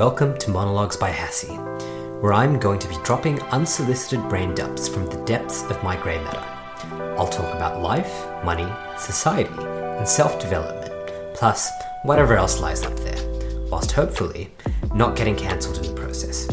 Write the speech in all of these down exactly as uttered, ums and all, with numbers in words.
Welcome to Monologues by Hassie, where I'm going to be dropping unsolicited brain dumps from the depths of my grey matter. I'll talk about life, money, society, and self-development, plus whatever else lies up there, whilst hopefully not getting cancelled in the process.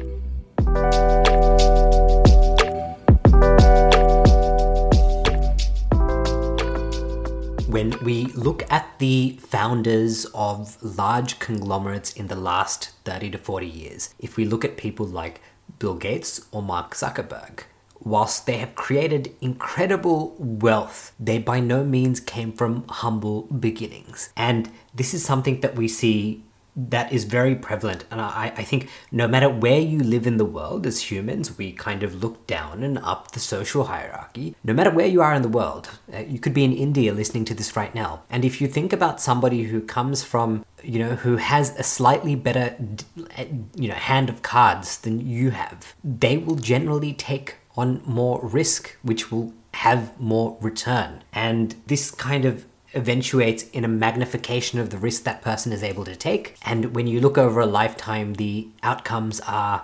When we look at the founders of large conglomerates in the last thirty to forty years, if we look at people like Bill Gates or Mark Zuckerberg, whilst they have created incredible wealth, they by no means came from humble beginnings. And this is something that we see that is very prevalent. And I, I think no matter where you live in the world, as humans, we kind of look down and up the social hierarchy. No matter where you are in the world, uh, you could be in India listening to this right now. And if you think about somebody who comes from, you know, who has a slightly better, you know, hand of cards than you have, they will generally take on more risk, which will have more return. And this kind of eventuates in a magnification of the risk that person is able to take. And when you look over a lifetime, the outcomes are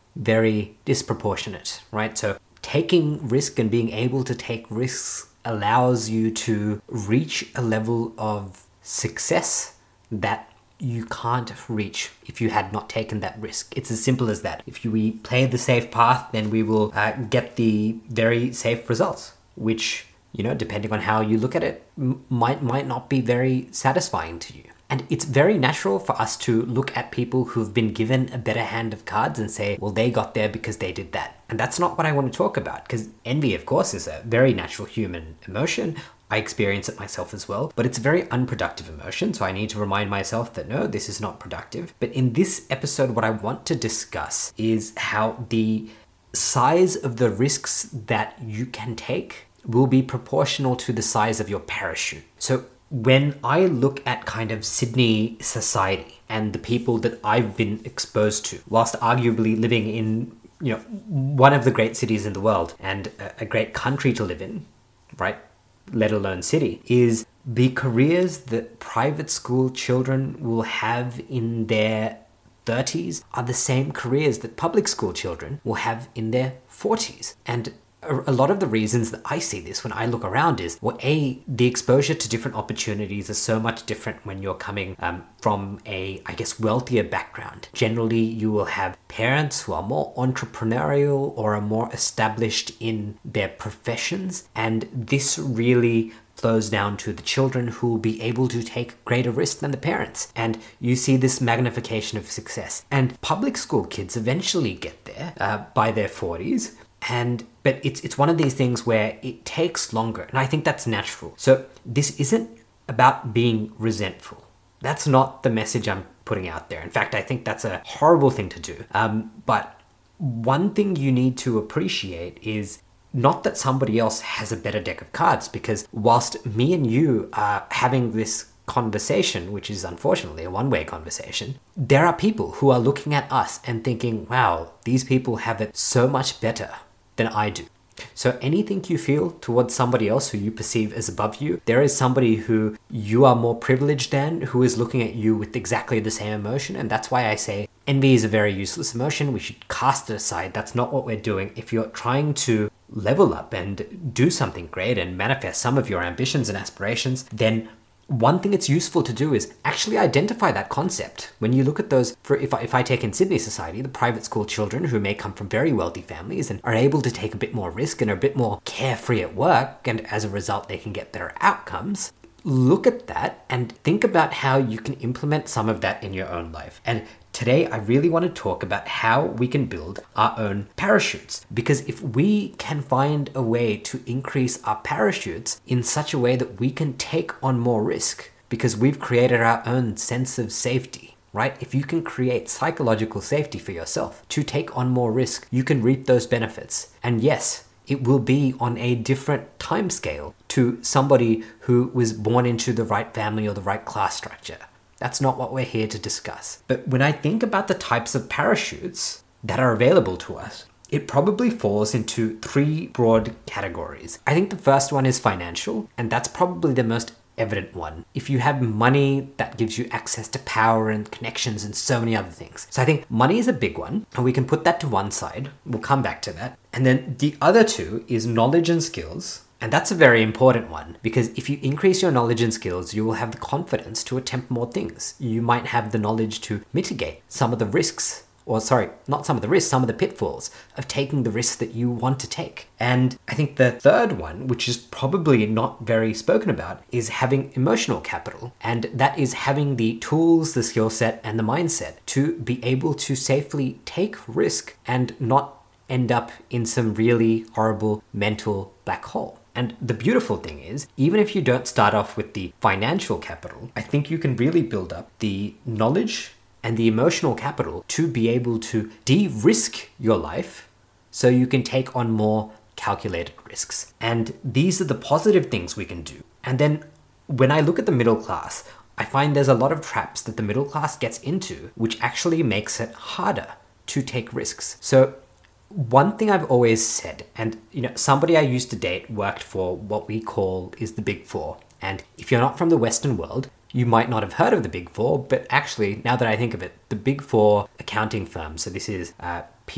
very disproportionate, right? So taking risk and being able to take risks allows you to reach a level of success that you can't reach if you had not taken that risk. It's as simple as that. If we play the safe path, then we will uh, get the very safe results, which, you know, depending on how you look at it, m- might might not be very satisfying to you. And it's very natural for us to look at people who've been given a better hand of cards and say, well, they got there because they did that. And that's not what I want to talk about, because envy, of course, is a very natural human emotion. I experience it myself as well, but it's a very unproductive emotion. So I need to remind myself that no, this is not productive. But in this episode, what I want to discuss is how the size of the risks that you can take will be proportional to the size of your parachute. So when I look at kind of Sydney society and the people that I've been exposed to, whilst arguably living in, you know, one of the great cities in the world and a, a great country to live in, right, let alone city, is the careers that private school children will have in their thirties are the same careers that public school children will have in their forties. And a lot of the reasons that I see this when I look around is, well, A, the exposure to different opportunities is so much different when you're coming um, from a, I guess, wealthier background. Generally, you will have parents who are more entrepreneurial or are more established in their professions. And this really flows down to the children who will be able to take greater risk than the parents. And you see this magnification of success. And public school kids eventually get there uh, by their forties. And but it's it's one of these things where it takes longer, and I think that's natural. So this isn't about being resentful. That's not the message I'm putting out there. In fact, I think that's a horrible thing to do. Um, but one thing you need to appreciate is not that somebody else has a better deck of cards, because whilst me and you are having this conversation, which is unfortunately a one-way conversation, there are people who are looking at us and thinking, wow, these people have it so much better than I do. So anything you feel towards somebody else who you perceive as above you, there is somebody who you are more privileged than who is looking at you with exactly the same emotion. And that's why I say envy is a very useless emotion. We should cast it aside. That's not what we're doing. If you're trying to level up and do something great and manifest some of your ambitions and aspirations, then one thing it's useful to do is actually identify that concept. When you look at those, for if I, if I take in Sydney society, the private school children who may come from very wealthy families and are able to take a bit more risk and are a bit more carefree at work, and as a result they can get better outcomes, look at that and think about how you can implement some of that in your own life. And today, I really want to talk about how we can build our own parachutes. Because if we can find a way to increase our parachutes in such a way that we can take on more risk, because we've created our own sense of safety, right? If you can create psychological safety for yourself to take on more risk, you can reap those benefits. And yes, it will be on a different time scale to somebody who was born into the right family or the right class structure. That's not what we're here to discuss. But when I think about the types of parachutes that are available to us, it probably falls into three broad categories. I think the first one is financial, and that's probably the most evident one. If you have money, that gives you access to power and connections and so many other things. So I think money is a big one, and we can put that to one side. We'll come back to that. And then the other two is knowledge and skills. And that's a very important one, because if you increase your knowledge and skills, you will have the confidence to attempt more things. You might have the knowledge to mitigate some of the risks, or sorry, not some of the risks, some of the pitfalls of taking the risks that you want to take. And I think the third one, which is probably not very spoken about, is having emotional capital. And that is having the tools, the skill set, and the mindset to be able to safely take risk and not end up in some really horrible mental black hole. And the beautiful thing is, even if you don't start off with the financial capital, I think you can really build up the knowledge and the emotional capital to be able to de-risk your life so you can take on more calculated risks. And these are the positive things we can do. And then when I look at the middle class, I find there's a lot of traps that the middle class gets into, which actually makes it harder to take risks. So one thing I've always said, and you know, somebody I used to date worked for what we call is the Big Four. And if you're not from the Western world, you might not have heard of the Big Four, but actually, now that I think of it, the Big Four accounting firms, so this is uh,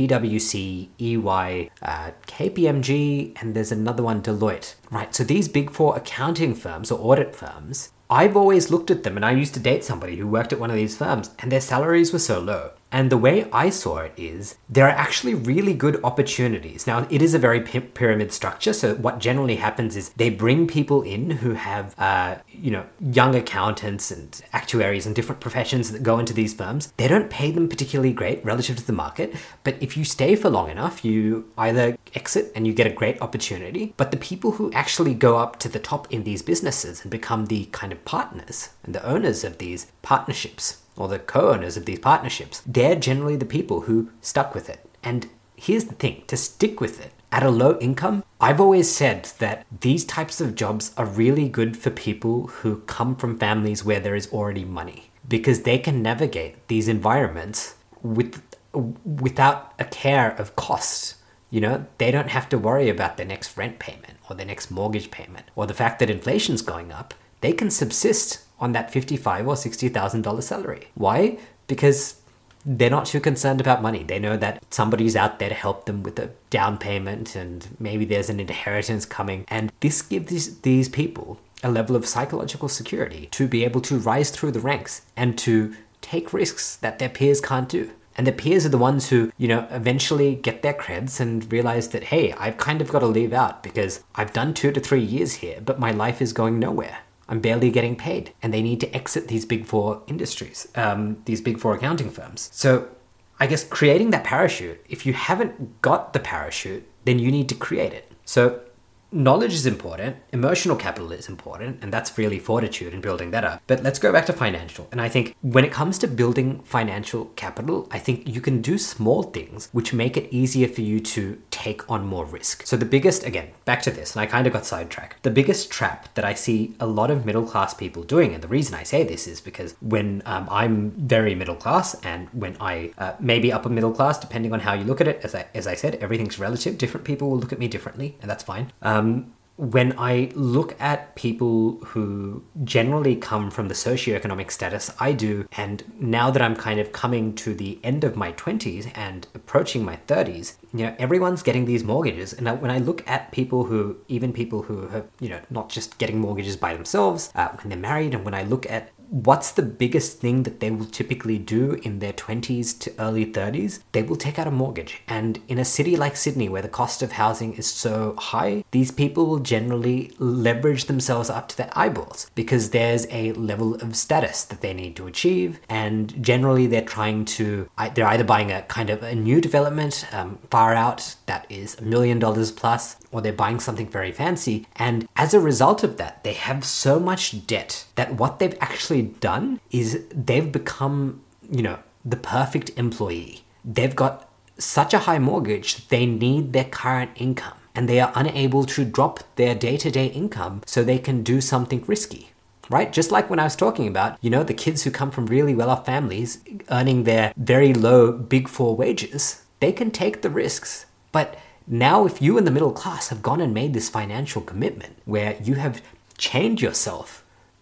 PwC, E Y, uh, K P M G, and there's another one, Deloitte. Right, so these Big Four accounting firms or audit firms, I've always looked at them, and I used to date somebody who worked at one of these firms, and their salaries were so low. And the way I saw it is there are actually really good opportunities. Now, it is a very p- pyramid structure. So what generally happens is they bring people in who have, uh, you know, young accountants and actuaries and different professions that go into these firms. They don't pay them particularly great relative to the market. But if you stay for long enough, you either exit and you get a great opportunity. But the people who actually go up to the top in these businesses and become the kind of partners and the owners of these partnerships, or the co-owners of these partnerships, they're generally the people who stuck with it. And here's the thing, to stick with it at a low income, I've always said that these types of jobs are really good for people who come from families where there is already money, because they can navigate these environments with without a care of cost. You know, they don't have to worry about their next rent payment or their next mortgage payment or the fact that inflation's going up. They can subsist on that fifty-five thousand dollars or sixty thousand dollars salary. Why? Because they're not too concerned about money. They know that somebody's out there to help them with a down payment, and maybe there's an inheritance coming. And this gives these, these people a level of psychological security to be able to rise through the ranks and to take risks that their peers can't do. And the peers are the ones who, you know, eventually get their creds and realize that, hey, I've kind of got to leave out because I've done two to three years here, but my life is going nowhere. I'm barely getting paid, and they need to exit these big four industries, um, these big four accounting firms. So I guess creating that parachute, if you haven't got the parachute, then you need to create it. So knowledge is important, emotional capital is important, and that's really fortitude in building that up. But let's go back to financial. And I think when it comes to building financial capital, I think you can do small things which make it easier for you to take on more risk. So the biggest, again, back to this, and I kind of got sidetracked. The biggest trap that I see a lot of middle class people doing, and the reason I say this is because when um, I'm very middle class, and when I uh, maybe upper middle class, depending on how you look at it, as I, as I said, everything's relative. Different people will look at me differently, and that's fine. Um, When I look at people who generally come from the socioeconomic status I do, and now that I'm kind of coming to the end of my twenties and approaching my thirties, you know, everyone's getting these mortgages. And when I look at people who, even people who have, you know, not just getting mortgages by themselves, uh, when they're married, and when I look at what's the biggest thing that they will typically do in their twenties to early thirties? They will take out a mortgage. And in a city like Sydney, where the cost of housing is so high, these people will generally leverage themselves up to their eyeballs because there's a level of status that they need to achieve. And generally they're trying to, they're either buying a kind of a new development um, far out that is a million dollars plus, or they're buying something very fancy. And as a result of that, they have so much debt that what they've actually done is they've become, you know, the perfect employee. They've got such a high mortgage that they need their current income, and they are unable to drop their day-to-day income so they can do something risky, right? Just like when I was talking about, you know, the kids who come from really well-off families earning their very low big four wages, they can take the risks. But now if you in the middle class have gone and made this financial commitment where you have chained yourself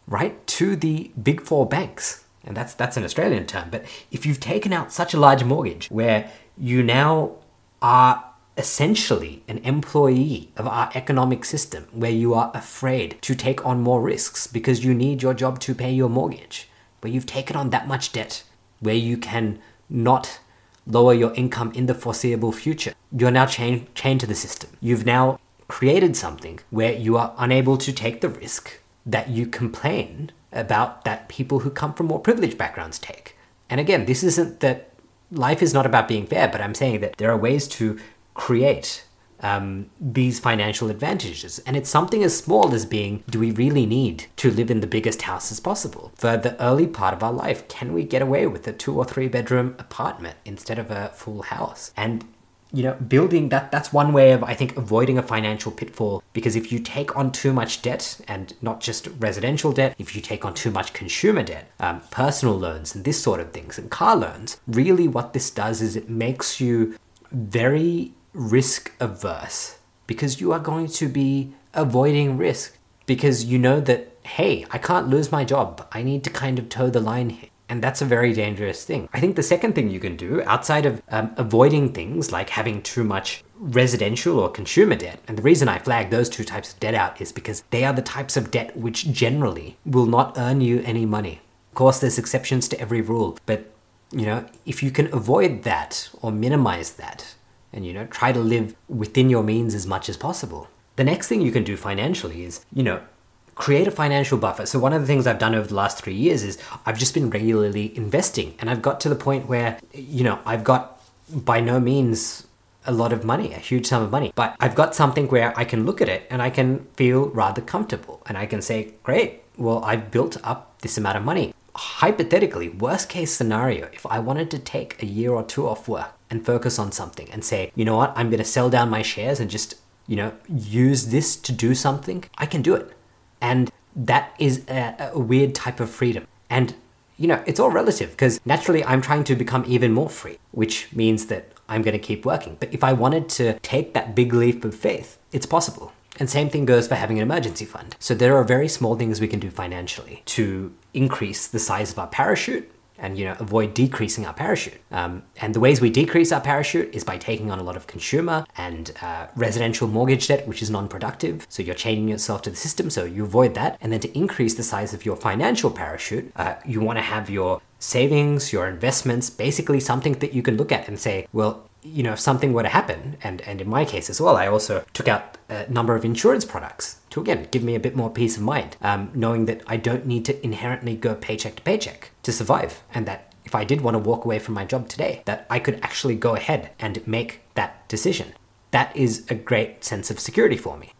right, to the big four banks. And that's that's an Australian term. But if you've taken out such a large mortgage where you now are essentially an employee of our economic system, where you are afraid to take on more risks because you need your job to pay your mortgage, where you've taken on that much debt, where you can not lower your income in the foreseeable future, you're now chained, chained to the system. You've now created something where you are unable to take the risk that you complain about that people who come from more privileged backgrounds take. And again, this isn't that life is not about being fair, but I'm saying that there are ways to create um, these financial advantages. And it's something as small as being, do we really need to live in the biggest house as possible? For the early part of our life, can we get away with a two or three bedroom apartment instead of a full house? And you know, building that, that's one way of, I think, avoiding a financial pitfall. Because if you take on too much debt, and not just residential debt, if you take on too much consumer debt, um, personal loans and this sort of things, and car loans, really what this does is it makes you very risk averse, because you are going to be avoiding risk because you know that, hey, I can't lose my job. I need to kind of toe the line here. And that's a very dangerous thing. I think the second thing you can do, outside of um, avoiding things like having too much residential or consumer debt, and the reason I flag those two types of debt out is because they are the types of debt which generally will not earn you any money. Of course, there's exceptions to every rule, but you know, if you can avoid that or minimize that, and you know, try to live within your means as much as possible. The next thing you can do financially is, you know, create a financial buffer. So one of the things I've done over the last three years is I've just been regularly investing, and I've got to the point where, you know, I've got by no means a lot of money, a huge sum of money, but I've got something where I can look at it and I can feel rather comfortable, and I can say, great, well, I've built up this amount of money. Hypothetically, worst case scenario, if I wanted to take a year or two off work and focus on something and say, you know what, I'm going to sell down my shares and just, you know, use this to do something, I can do it. And that is a, a weird type of freedom. And, you know, it's all relative, because naturally I'm trying to become even more free, which means that I'm going to keep working. But if I wanted to take that big leap of faith, it's possible. And same thing goes for having an emergency fund. So there are very small things we can do financially to increase the size of our parachute and, you know, avoid decreasing our parachute. Um, and the ways we decrease our parachute is by taking on a lot of consumer and uh, residential mortgage debt, which is non-productive. So you're chaining yourself to the system, so you avoid that. And then to increase the size of your financial parachute, uh, you want to have your savings, your investments, basically something that you can look at and say, well, you know, if something were to happen, and, and in my case as well, I also took out a number of insurance products to, again, give me a bit more peace of mind, um, knowing that I don't need to inherently go paycheck to paycheck to survive, and that if I did want to walk away from my job today, that I could actually go ahead and make that decision. That is a great sense of security for me.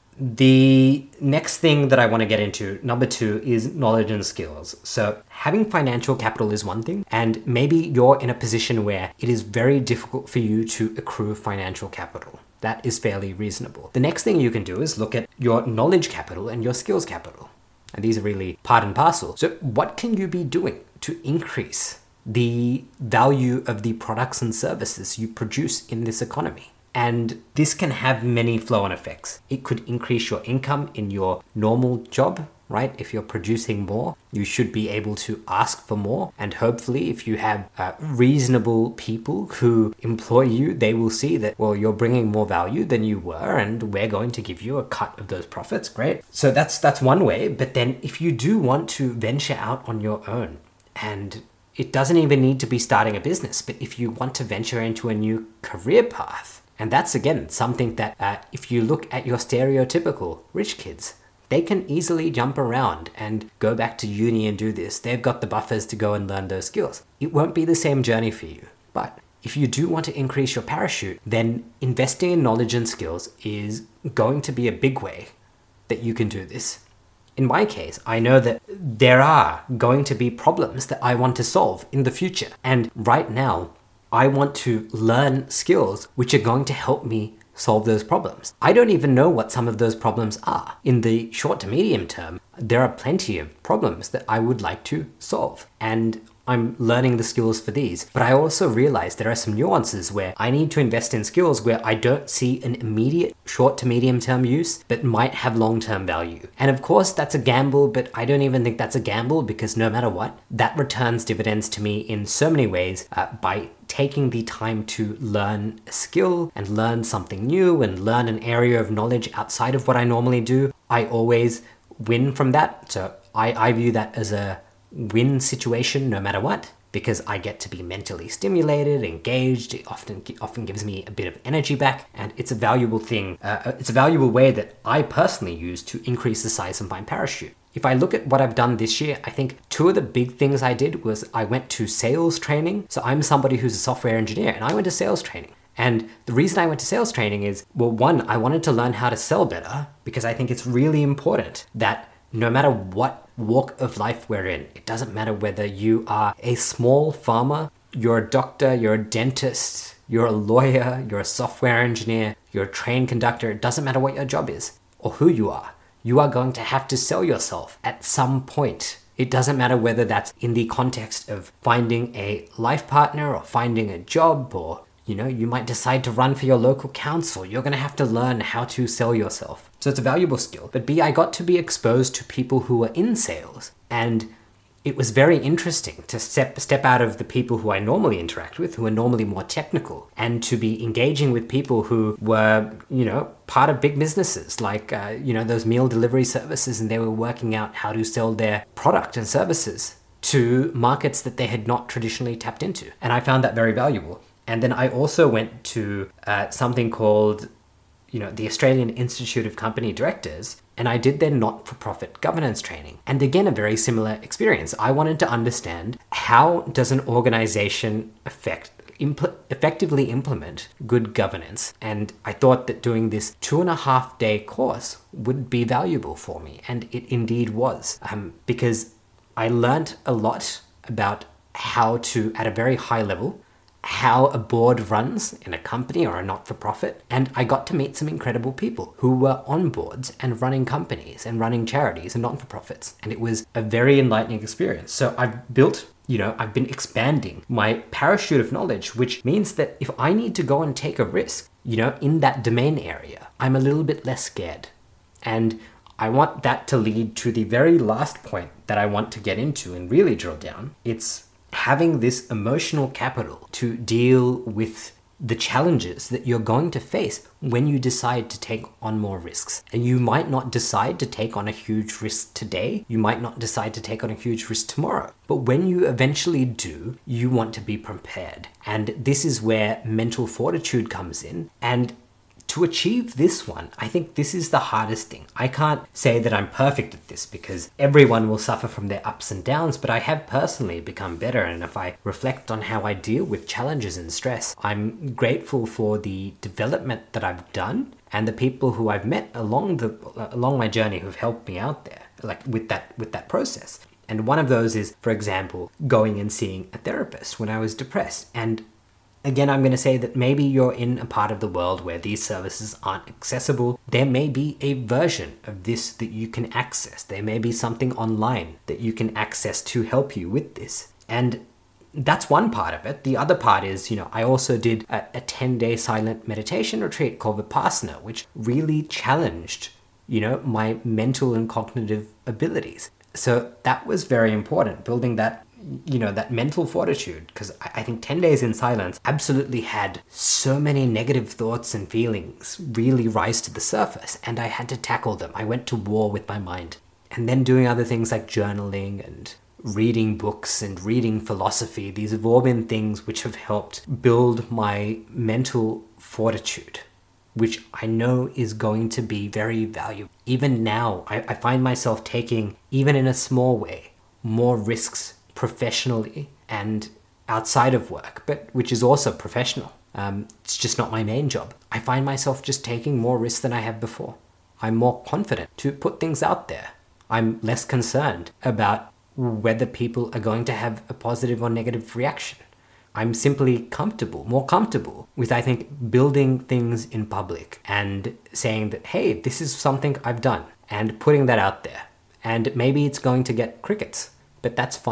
The next thing that I want to get into, number two, is knowledge and skills. So having financial capital is one thing, and maybe you're in a position where it is very difficult for you to accrue financial capital. That is fairly reasonable. The next thing you can do is look at your knowledge capital and your skills capital. And these are really part and parcel. So what can you be doing to increase the value of the products and services you produce in this economy? And this can have many flow-on effects. It could increase your income in your normal job, right? If you're producing more, you should be able to ask for more. And hopefully, if you have uh, reasonable people who employ you, they will see that, well, you're bringing more value than you were, and we're going to give you a cut of those profits. Great. So that's that's one way. But then if you do want to venture out on your own, and it doesn't even need to be starting a business, but if you want to venture into a new career path, and that's, again, something that uh, if you look at your stereotypical rich kids, they can easily jump around and go back to uni and do this. They've got the buffers to go and learn those skills. It won't be the same journey for you. But if you do want to increase your parachute, then investing in knowledge and skills is going to be a big way that you can do this. In my case, I know that there are going to be problems that I want to solve in the future. And right now, I want to learn skills which are going to help me solve those problems. I don't even know what some of those problems are. In the short to medium term, there are plenty of problems that I would like to solve. And I'm learning the skills for these. But I also realize there are some nuances where I need to invest in skills where I don't see an immediate short to medium term use, but might have long-term value. And of course, that's a gamble, but I don't even think that's a gamble because no matter what, that returns dividends to me in so many ways uh, by taking the time to learn a skill and learn something new and learn an area of knowledge outside of what I normally do. I always win from that. So I, I view that as a win situation no matter what, because I get to be mentally stimulated, engaged. It often often gives me a bit of energy back, and it's a valuable thing. Uh, it's a valuable way that I personally use to increase the size of my parachute. If I look at what I've done this year, I think two of the big things I did was I went to sales training. So I'm somebody who's a software engineer, and I went to sales training. And the reason I went to sales training is, well, one, I wanted to learn how to sell better because I think it's really important that no matter what walk of life we're in, it doesn't matter whether you are a small farmer, you're a doctor, you're a dentist, you're a lawyer, you're a software engineer, you're a train conductor, it doesn't matter what your job is or who you are. You are going to have to sell yourself at some point. It doesn't matter whether that's in the context of finding a life partner or finding a job, or you know, you might decide to run for your local council. You're going to have to learn how to sell yourself. So it's a valuable skill. But B, I got to be exposed to people who were in sales. And it was very interesting to step step out of the people who I normally interact with, who are normally more technical, and to be engaging with people who were, you know, part of big businesses like, uh, you know, those meal delivery services, and they were working out how to sell their product and services to markets that they had not traditionally tapped into. And I found that very valuable. And then I also went to uh, something called, you know, the Australian Institute of Company Directors, and I did their not-for-profit governance training. And again, a very similar experience. I wanted to understand, how does an organization affect, impl- effectively implement good governance? And I thought that doing this two and a half day course would be valuable for me. And it indeed was, um, because I learned a lot about how to, at a very high level, how a board runs in a company or a not-for-profit. And I got to meet some incredible people who were on boards and running companies and running charities and not-for-profits. And it was a very enlightening experience. So I've built, you know, I've been expanding my parachute of knowledge, which means that if I need to go and take a risk, you know, in that domain area, I'm a little bit less scared. And I want that to lead to the very last point that I want to get into and really drill down. It's having this emotional capital to deal with the challenges that you're going to face when you decide to take on more risks. And you might not decide to take on a huge risk today. You might not decide to take on a huge risk tomorrow. But when you eventually do, you want to be prepared. And this is where mental fortitude comes in. And to achieve this one, I think this is the hardest thing. I can't say that I'm perfect at this because everyone will suffer from their ups and downs, but I have personally become better. And if I reflect on how I deal with challenges and stress, I'm grateful for the development that I've done and the people who I've met along the along my journey who've helped me out there, like with that with that process. And one of those is, for example, going and seeing a therapist when I was depressed. And again, I'm going to say that maybe you're in a part of the world where these services aren't accessible. There may be a version of this that you can access. There may be something online that you can access to help you with this. And that's one part of it. The other part is, you know, I also did a, a ten-day silent meditation retreat called Vipassana, which really challenged, you know, my mental and cognitive abilities. So that was very important, building that, you know, that mental fortitude, because I, I think ten days in silence absolutely had so many negative thoughts and feelings really rise to the surface, and I had to tackle them. I went to war with my mind. And then doing other things like journaling and reading books and reading philosophy, these have all been things which have helped build my mental fortitude, which I know is going to be very valuable. Even now, I, I find myself taking, even in a small way, more risks professionally and outside of work, but which is also professional. Um, it's just not my main job. I find myself just taking more risks than I have before. I'm more confident to put things out there. I'm less concerned about whether people are going to have a positive or negative reaction. I'm simply comfortable, more comfortable with, I think, building things in public and saying that, hey, this is something I've done, and putting that out there. And maybe it's going to get crickets, but that's fine.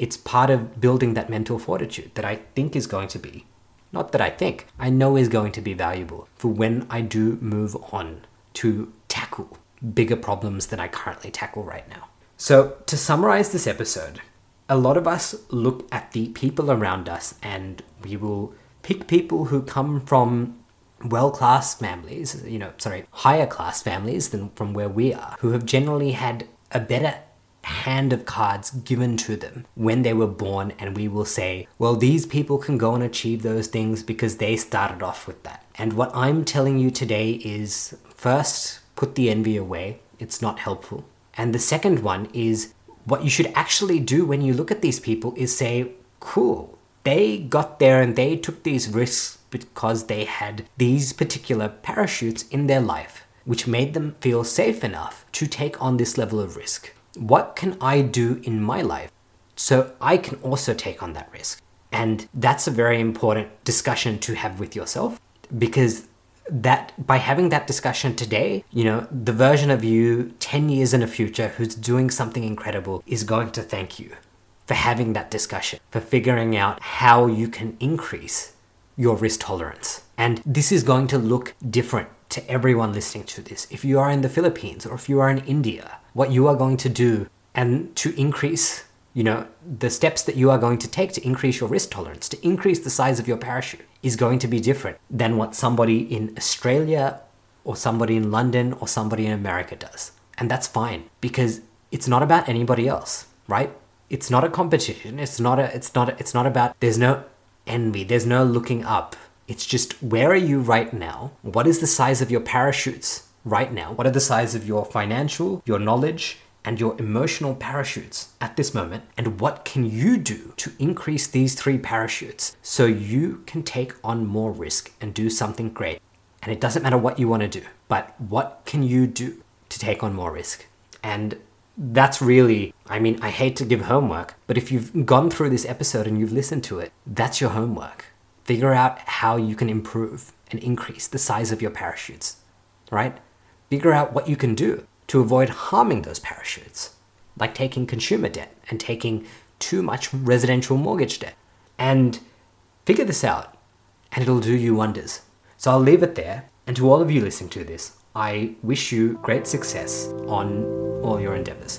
It's part of building that mental fortitude that I think is going to be, not that I think, I know is going to be valuable for when I do move on to tackle bigger problems than I currently tackle right now. So to summarize this episode, a lot of us look at the people around us and we will pick people who come from well-class families, you know, sorry, higher class families than from where we are, who have generally had a better hand of cards given to them when they were born, and we will say, well, these people can go and achieve those things because they started off with that. And what I'm telling you today is, first, put the envy away. It's not helpful. And the second one is, what you should actually do when you look at these people is say, cool, they got there and they took these risks because they had these particular parachutes in their life, which made them feel safe enough to take on this level of risk. What can I do in my life so I can also take on that risk? And that's a very important discussion to have with yourself, because that by having that discussion today, you know, the version of you ten years in the future who's doing something incredible is going to thank you for having that discussion, for figuring out how you can increase your risk tolerance. And this is going to look different to everyone listening to this. If you are in the Philippines or if you are in India, what you are going to do and to increase, you know, the steps that you are going to take to increase your risk tolerance, to increase the size of your parachute, is going to be different than what somebody in Australia or somebody in London or somebody in America does. And that's fine, because it's not about anybody else, right? It's not a competition. It's not a, it's not, a, it's not about, there's no envy. There's no looking up. It's just, where are you right now? What is the size of your parachutes right now? What are the size of your financial, your knowledge, and your emotional parachutes at this moment? And what can you do to increase these three parachutes so you can take on more risk and do something great? And it doesn't matter what you want to do, but what can you do to take on more risk? And that's really, I mean, I hate to give homework, but if you've gone through this episode and you've listened to it, that's your homework. Figure out how you can improve and increase the size of your parachutes, right? Figure out what you can do to avoid harming those parachutes, like taking consumer debt and taking too much residential mortgage debt. And figure this out, and it'll do you wonders. So I'll leave it there. And to all of you listening to this, I wish you great success on all your endeavors.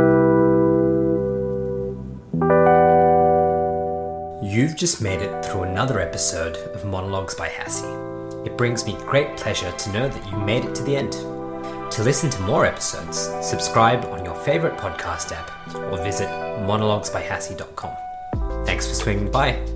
You've just made it through another episode of Monologues by Hassie. It brings me great pleasure to know that you made it to the end. To listen to more episodes, subscribe on your favorite podcast app or visit monologues by hassie dot com. Thanks for swinging by.